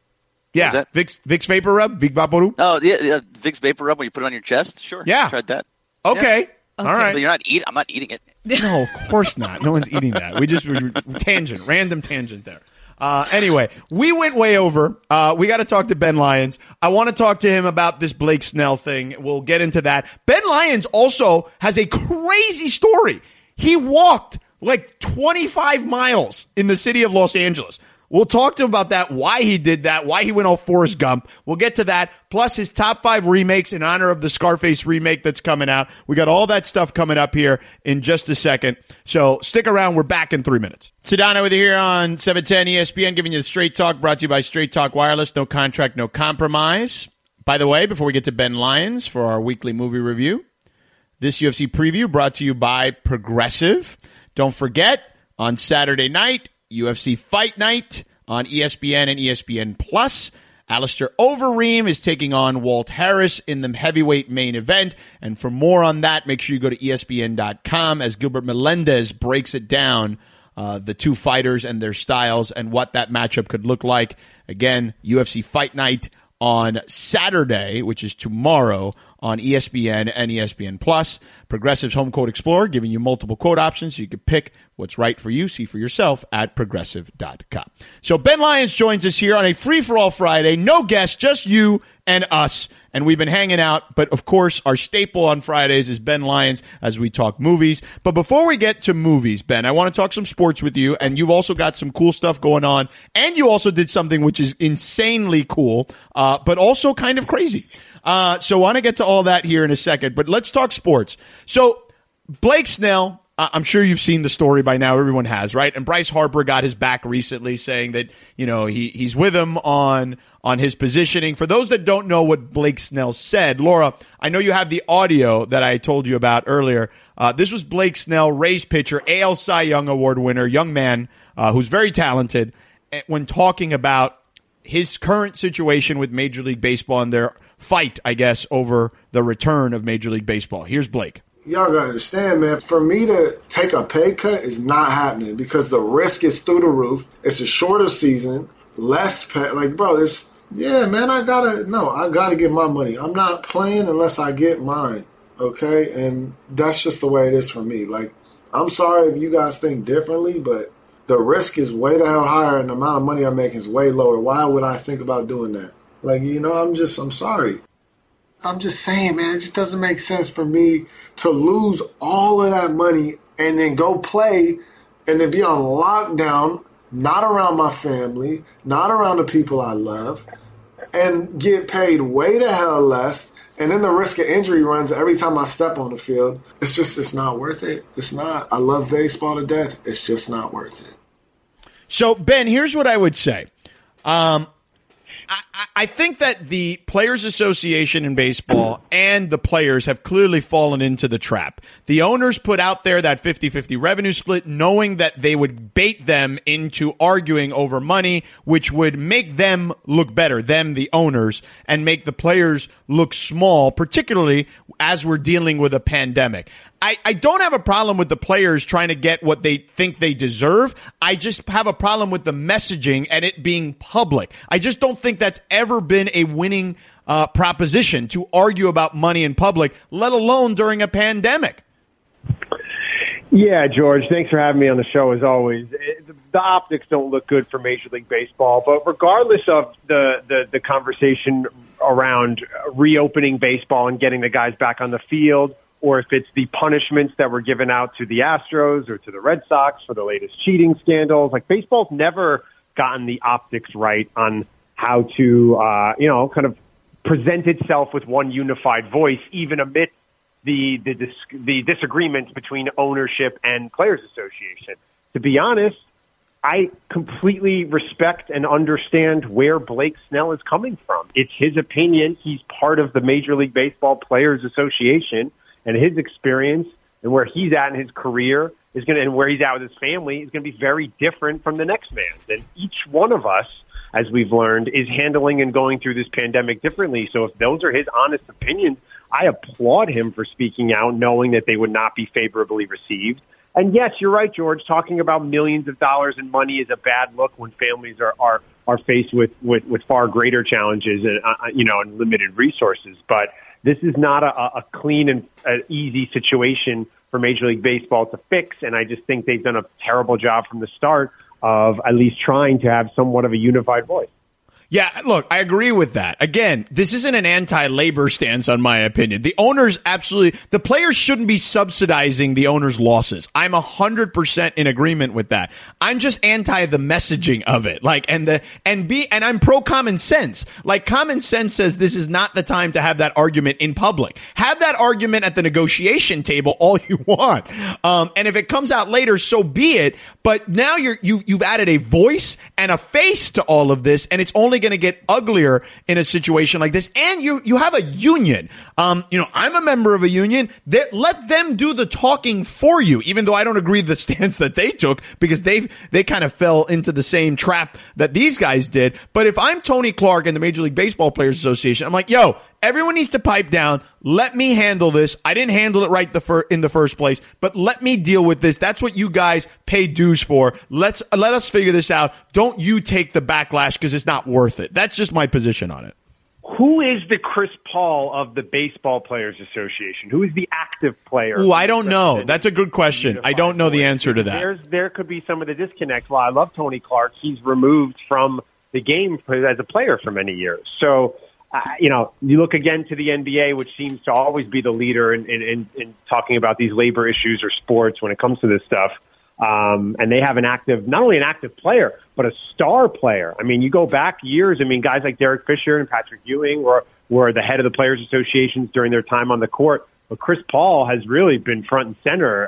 Yeah, Vicks Vapor Rub, Vic Vaporu. Oh, yeah, Vicks Vapor Rub when you put it on your chest. Sure. Yeah, tried that. Okay. Yeah. All right. But I'm not eating it. No, of course not. No one's eating that. We just random tangent there. Anyway, we went way over. We got to talk to Ben Lyons. I want to talk to him about this Blake Snell thing. We'll get into that. Ben Lyons also has a crazy story. He walked like 25 miles in the city of Los Angeles. We'll talk to him about that, why he did that, why he went all Forrest Gump. We'll get to that, plus his top 5 remakes in honor of the Scarface remake that's coming out. We got all that stuff coming up here in just a second. So stick around. We're back in 3 minutes. Sedano with you here on 710 ESPN, giving you the Straight Talk, brought to you by Straight Talk Wireless. No contract, no compromise. By the way, before we get to Ben Lyons for our weekly movie review, this UFC preview brought to you by Progressive. Don't forget, on Saturday night, UFC Fight Night on ESPN and ESPN Plus. Alistair Overeem is taking on Walt Harris in the heavyweight main event. And for more on that, make sure you go to ESPN.com as Gilbert Melendez breaks it down, the two fighters and their styles and what that matchup could look like. Again, UFC Fight Night on Saturday, which is tomorrow, on ESPN and ESPN Plus. Progressive's Home Quote Explorer, giving you multiple quote options so you can pick what's right for you. See for yourself at Progressive.com. So Ben Lyons joins us here on a free-for-all Friday. No guests, just you and us. And we've been hanging out. But, of course, our staple on Fridays is Ben Lyons as we talk movies. But before we get to movies, Ben, I want to talk some sports with you. And you've also got some cool stuff going on. And you also did something which is insanely cool, but also kind of crazy. So I want to get to all that here in a second, but let's talk sports. So Blake Snell, I'm sure you've seen the story by now. Everyone has, right? And Bryce Harper got his back recently saying that, you know, he's with him on his positioning. For those that don't know what Blake Snell said, Laura, I know you have the audio that I told you about earlier. This was Blake Snell, Rays pitcher, AL Cy Young Award winner, young man who's very talented, when talking about his current situation with Major League Baseball and their fight, I guess, over the return of Major League Baseball. Here's Blake. Y'all gotta understand, man, for me to take a pay cut is not happening because the risk is through the roof. It's a shorter season, less pay. Like, bro, I gotta get my money. I'm not playing unless I get mine, okay? And that's just the way it is for me. Like, I'm sorry if you guys think differently, but the risk is way the hell higher and the amount of money I make is way lower. Why would I think about doing that? Like, you know, I'm sorry. I'm just saying, man, it just doesn't make sense for me to lose all of that money and then go play and then be on lockdown, not around my family, not around the people I love, and get paid way the hell less. And then the risk of injury runs every time I step on the field. It's not worth it. It's not. I love baseball to death. It's just not worth it. So, Ben, here's what I would say. I think that the Players Association in baseball and the players have clearly fallen into the trap. The owners put out there that 50-50 revenue split, knowing that they would bait them into arguing over money, which would make them look better, them, the owners, and make the players look small, particularly as we're dealing with a pandemic. I don't have a problem with the players trying to get what they think they deserve. I just have a problem with the messaging and it being public. I just don't think that's ever been a winning proposition to argue about money in public, let alone during a pandemic. Yeah, George, thanks for having me on the show as always. The optics don't look good for Major League Baseball, but regardless of the conversation around reopening baseball and getting the guys back on the field, or if it's the punishments that were given out to the Astros or to the Red Sox for the latest cheating scandals, like baseball's never gotten the optics right on how to, kind of present itself with one unified voice, even amidst the disagreements between ownership and Players Association. To be honest, I completely respect and understand where Blake Snell is coming from. It's his opinion. He's part of the Major League Baseball Players Association, and his experience and where he's at in his career and where he's at with his family is going to be very different from the next man's. And each one of us, as we've learned, is handling and going through this pandemic differently. So if those are his honest opinions, I applaud him for speaking out, knowing that they would not be favorably received. And yes, you're right, George. Talking about millions of dollars in money is a bad look when families are faced with far greater challenges and limited resources. But this is not a clean and easy situation for Major League Baseball to fix. And I just think they've done a terrible job from the start of at least trying to have somewhat of a unified voice. Yeah, look, I agree with that. Again, this isn't an anti-labor stance, on my opinion. The owners the players shouldn't be subsidizing the owners' losses. I'm 100% in agreement with that. I'm just anti the messaging of it. And I'm pro common sense. Like, common sense says this is not the time to have that argument in public. Have that argument at the negotiation table all you want. And if it comes out later, so be it. But now you've added a voice and a face to all of this, and it's only going to get uglier in a situation like this. And you have a union. I'm a member of a union. Let them do the talking for you, even though I don't agree with the stance that they took, because they kind of fell into the same trap that these guys did. But if I'm Tony Clark and the Major League Baseball Players Association, I'm like, yo, everyone needs to pipe down. Let me handle this. I didn't handle it right in the first place, but let me deal with this. That's what you guys pay dues for. Let us figure this out. Don't you take the backlash, because it's not worth it. That's just my position on it. Who is the Chris Paul of the Baseball Players Association? Who is the active player? Ooh, I don't know. That's a good question. I don't know the answer to that. There could be some of the disconnect. While I love Tony Clark, he's removed from the game as a player for many years. So, you look again to the NBA, which seems to always be the leader in talking about these labor issues or sports when it comes to this stuff. And they have not only an active player, but a star player. I mean, you go back years. I mean, guys like Derek Fisher and Patrick Ewing were the head of the Players Associations during their time on the court. But Chris Paul has really been front and center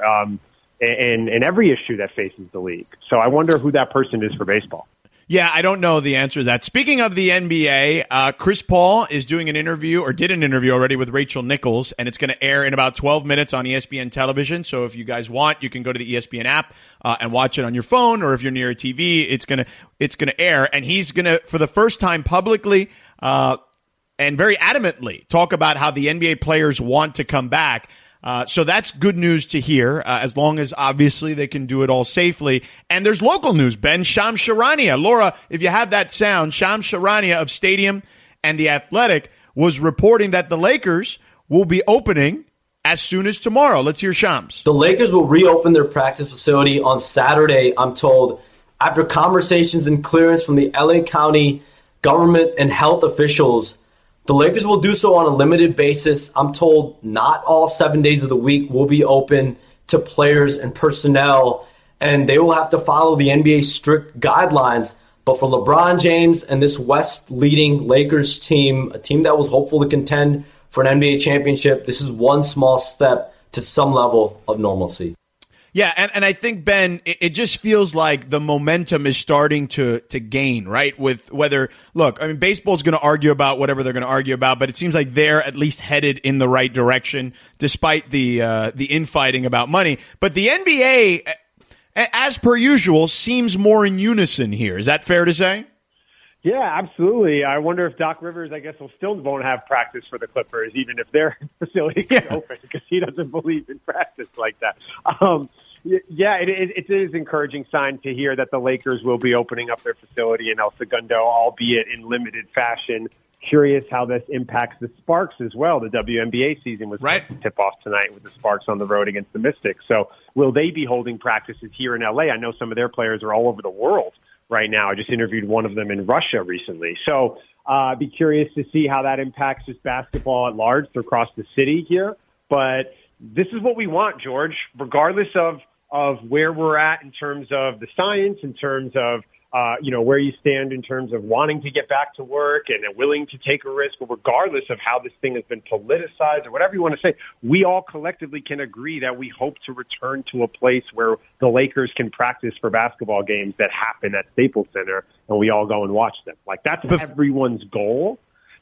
in every issue that faces the league. So I wonder who that person is for baseball. Yeah, I don't know the answer to that. Speaking of the NBA, Chris Paul is doing an interview, or did an interview already, with Rachel Nichols, and it's going to air in about 12 minutes on ESPN television. So if you guys want, you can go to the ESPN app and watch it on your phone, or if you're near a TV, it's going to air. And he's going to, for the first time publicly and very adamantly, talk about how the NBA players want to come back. So that's good news to hear, as long as obviously they can do it all safely. And there's local news, Ben. Shams Charania. Laura, if you have that sound, Shams Charania of Stadium and The Athletic was reporting that the Lakers will be opening as soon as tomorrow. Let's hear Shams. The Lakers will reopen their practice facility on Saturday, I'm told, after conversations and clearance from the LA County government and health officials. The Lakers will do so on a limited basis. I'm told not all 7 days of the week will be open to players and personnel, and they will have to follow the NBA's strict guidelines. But for LeBron James and this West-leading Lakers team, a team that was hopeful to contend for an NBA championship, this is one small step to some level of normalcy. Yeah, and I think, Ben, it just feels like the momentum is starting to gain, right? With whether, look, I mean, baseball's going to argue about whatever they're going to argue about, but it seems like they're at least headed in the right direction, despite the infighting about money. But the NBA, as per usual, seems more in unison here. Is that fair to say? Yeah, absolutely. I wonder if Doc Rivers, I guess, won't have practice for the Clippers, even if their facility can open, because he doesn't believe in practice like that. Yeah, it is an encouraging sign to hear that the Lakers will be opening up their facility in El Segundo, albeit in limited fashion. Curious how this impacts the Sparks as well. The WNBA season was supposed to tip off tonight with the Sparks on the road against the Mystics. So will they be holding practices here in LA? I know some of their players are all over the world right now. I just interviewed one of them in Russia recently. So be curious to see how that impacts just basketball at large across the city here. But this is what we want, George, regardless of where we're at in terms of the science, in terms of where you stand in terms of wanting to get back to work and willing to take a risk, or regardless of how this thing has been politicized or whatever you want to say, we all collectively can agree that we hope to return to a place where the Lakers can practice for basketball games that happen at Staples Center and we all go and watch them. Like, that's everyone's goal.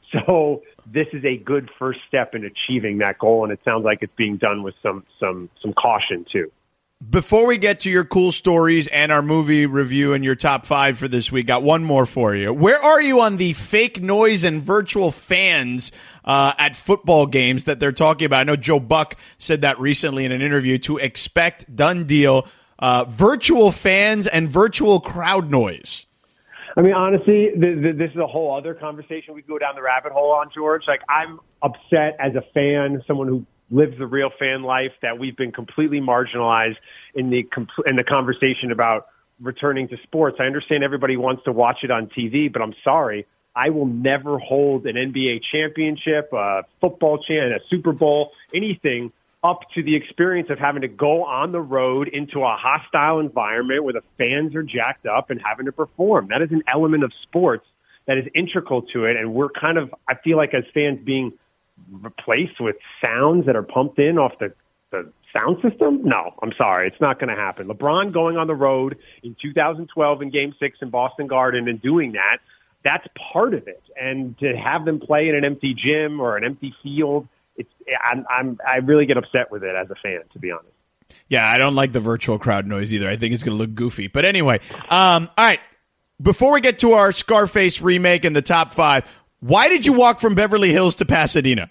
So this is a good first step in achieving that goal, and it sounds like it's being done with some caution too. Before we get to your cool stories and our movie review and your top 5 for this week, got one more for you. Where are you on the fake noise and virtual fans at football games that they're talking about? I know Joe Buck said that recently in an interview, to expect, done deal, virtual fans and virtual crowd noise. I mean, honestly, this is a whole other conversation we could go down the rabbit hole on, George. Like, I'm upset as a fan, someone who lives the real fan life, that we've been completely marginalized in the conversation about returning to sports. I understand everybody wants to watch it on TV, but I'm sorry. I will never hold an NBA championship, a football a Super Bowl, anything up to the experience of having to go on the road into a hostile environment where the fans are jacked up and having to perform. That is an element of sports that is integral to it. And we're kind of, I feel like as fans, being replaced with sounds that are pumped in off the sound system? No, I'm sorry. It's not going to happen. LeBron going on the road in 2012 in Game 6 in Boston Garden and doing that, that's part of it. And to have them play in an empty gym or an empty field, I really get upset with it as a fan, to be honest. Yeah, I don't like the virtual crowd noise either. I think it's going to look goofy. But anyway, all right. Before we get to our Scarface remake and the top 5, why did you walk from Beverly Hills to Pasadena?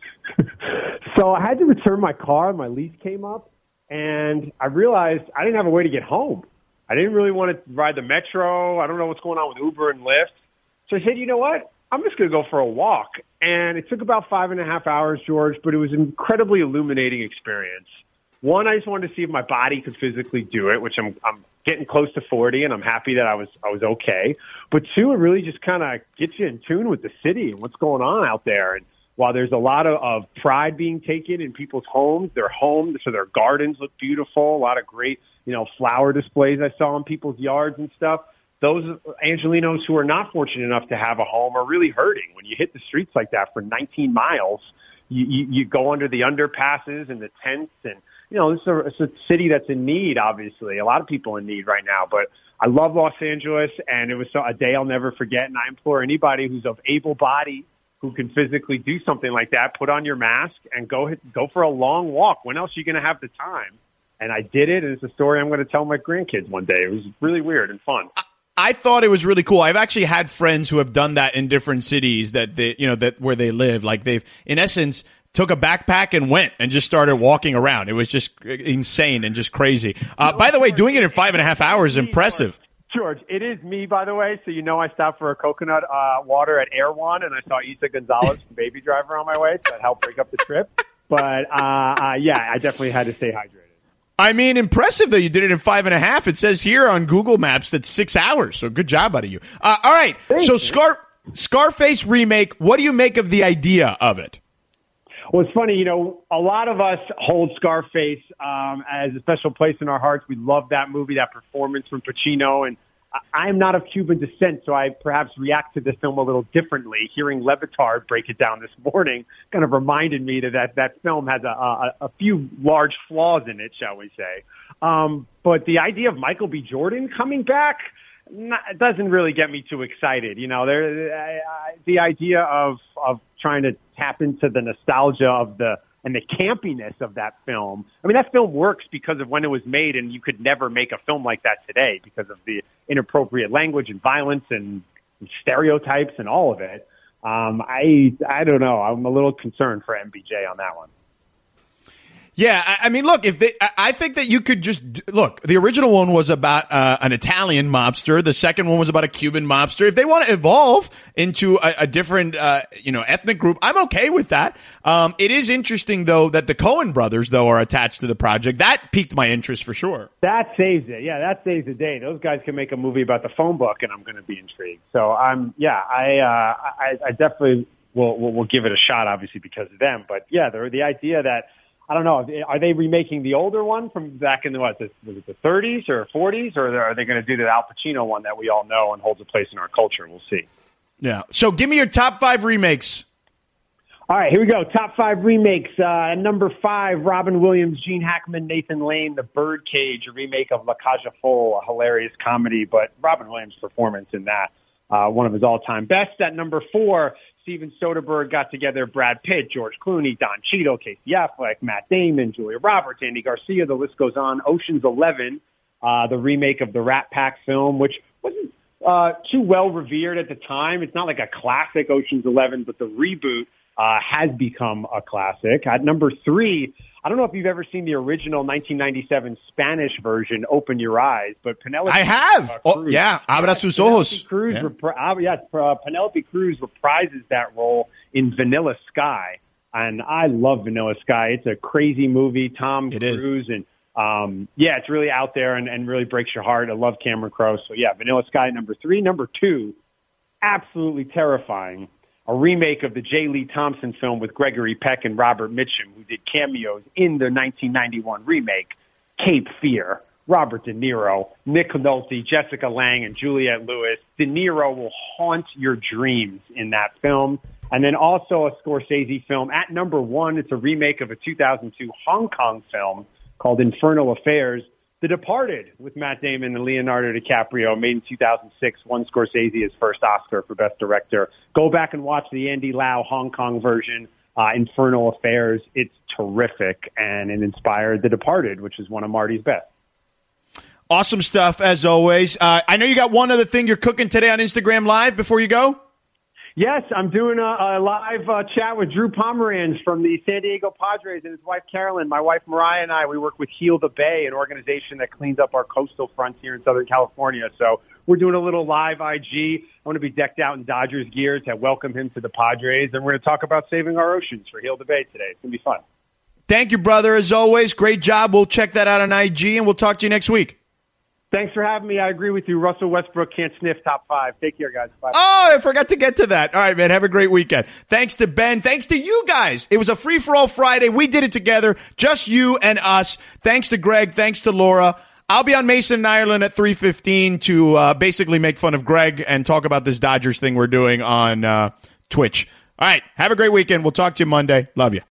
So I had to return my car. My lease came up, and I realized I didn't have a way to get home. I didn't really want to ride the metro. I don't know what's going on with Uber and Lyft. So I said, you know what? I'm just going to go for a walk. And it took about 5.5 hours, George, but it was an incredibly illuminating experience. One, I just wanted to see if my body could physically do it, which I'm getting close to 40, and I'm happy that I was okay. But two, it really just kind of gets you in tune with the city and what's going on out there. And while there's a lot of pride being taken in people's homes, their homes, so their gardens look beautiful, a lot of great, flower displays I saw in people's yards and stuff. Those Angelenos who are not fortunate enough to have a home are really hurting. When you hit the streets like that for 19 miles, you go under the underpasses and the tents, and it's a city that's in need, obviously. A lot of people in need right now. But I love Los Angeles, and it was a day I'll never forget. And I implore anybody who's of able body who can physically do something like that, put on your mask and go for a long walk. When else are you going to have the time? And I did it, and it's a story I'm going to tell my grandkids one day. It was really weird and fun. I thought it was really cool. I've actually had friends who have done that in different cities that where they live. Like, they've, in essence, took a backpack and went and just started walking around. It was just insane and just crazy. By the way, doing it in 5.5 hours is impressive. George, it is me, by the way. So I stopped for a coconut water at Air One, and I saw Isa Gonzalez from Baby Driver on my way, so that helped break up the trip. But yeah, I definitely had to stay hydrated. I mean, impressive, though. You did it in 5.5. It says here on Google Maps that's 6 hours. So good job out of you. All right. Thanks. So Scarface remake, what do you make of the idea of it? Well, it's funny, a lot of us hold Scarface as a special place in our hearts. We love that movie, that performance from Pacino. And I'm not of Cuban descent, so I perhaps react to this film a little differently. Hearing Levitard break it down this morning kind of reminded me that film has a few large flaws in it, shall we say. But the idea of Michael B. Jordan coming back doesn't really get me too excited. The idea of trying to tap into the nostalgia and the campiness of that film. I mean, that film works because of when it was made, and you could never make a film like that today because of the inappropriate language and violence and stereotypes and all of it. I don't know. I'm a little concerned for MBJ on that one. Yeah, I mean, look, I think that you could just look. The original one was about an Italian mobster. The second one was about a Cuban mobster. If they want to evolve into a different, ethnic group, I'm okay with that. It is interesting though that the Coen brothers though are attached to the project. That piqued my interest for sure. That saves it. Yeah, that saves the day. Those guys can make a movie about the phone book, and I'm going to be intrigued. So I definitely will give it a shot, obviously because of them. But yeah, the idea that. I don't know. Are they remaking the older one from back in was it the 30s or 40s, or are they going to do the Al Pacino one that we all know and holds a place in our culture? We'll see. Yeah. So give me your top 5 remakes. All right, here we go. Top 5 remakes. Number 5, Robin Williams, Gene Hackman, Nathan Lane, The Birdcage, a remake of La Cage aux Folles, a hilarious comedy, but Robin Williams' performance in that, one of his all-time best. At number 4, Steven Soderbergh got together Brad Pitt, George Clooney, Don Cheadle, Casey Affleck, Matt Damon, Julia Roberts, Andy Garcia. The list goes on. Ocean's 11, the remake of the Rat Pack film, which wasn't too well revered at the time. It's not like a classic Ocean's 11, but the reboot has become a classic. At number 3, I don't know if you've ever seen the original 1997 Spanish version, Open Your Eyes, but Penelope. I have. Abra sus ojos. Penelope Cruz reprises that role in Vanilla Sky, and I love Vanilla Sky. It's a crazy movie. Tom Cruise, and it's really out there and really breaks your heart. I love Cameron Crowe. So yeah, Vanilla Sky number 3. Number 2, absolutely terrifying. A remake of the J. Lee Thompson film with Gregory Peck and Robert Mitchum, who did cameos in the 1991 remake, Cape Fear. Robert De Niro, Nick Nolte, Jessica Lange, and Juliette Lewis. De Niro will haunt your dreams in that film. And then also a Scorsese film. At number 1, it's a remake of a 2002 Hong Kong film called Infernal Affairs. The Departed with Matt Damon and Leonardo DiCaprio, made in 2006, won Scorsese his first Oscar for Best Director. Go back and watch the Andy Lau Hong Kong version, Infernal Affairs. It's terrific, and it inspired The Departed, which is one of Marty's best. Awesome stuff, as always. I know you got one other thing you're cooking today on Instagram Live before you go. Yes, I'm doing a live chat with Drew Pomeranz from the San Diego Padres and his wife, Carolyn. My wife, Mariah, and I, we work with Heal the Bay, an organization that cleans up our coastal frontier in Southern California. So we're doing a little live IG. I'm going to be decked out in Dodgers gear to welcome him to the Padres, and we're going to talk about saving our oceans for Heal the Bay today. It's going to be fun. Thank you, brother, as always. Great job. We'll check that out on IG, and we'll talk to you next week. Thanks for having me. I agree with you. Russell Westbrook can't sniff top 5. Take care, guys. Bye. Oh, I forgot to get to that. All right, man. Have a great weekend. Thanks to Ben. Thanks to you guys. It was a free-for-all Friday. We did it together. Just you and us. Thanks to Greg. Thanks to Laura. I'll be on Mason and Ireland at 3:15 to basically make fun of Greg and talk about this Dodgers thing we're doing on Twitch. All right. Have a great weekend. We'll talk to you Monday. Love you.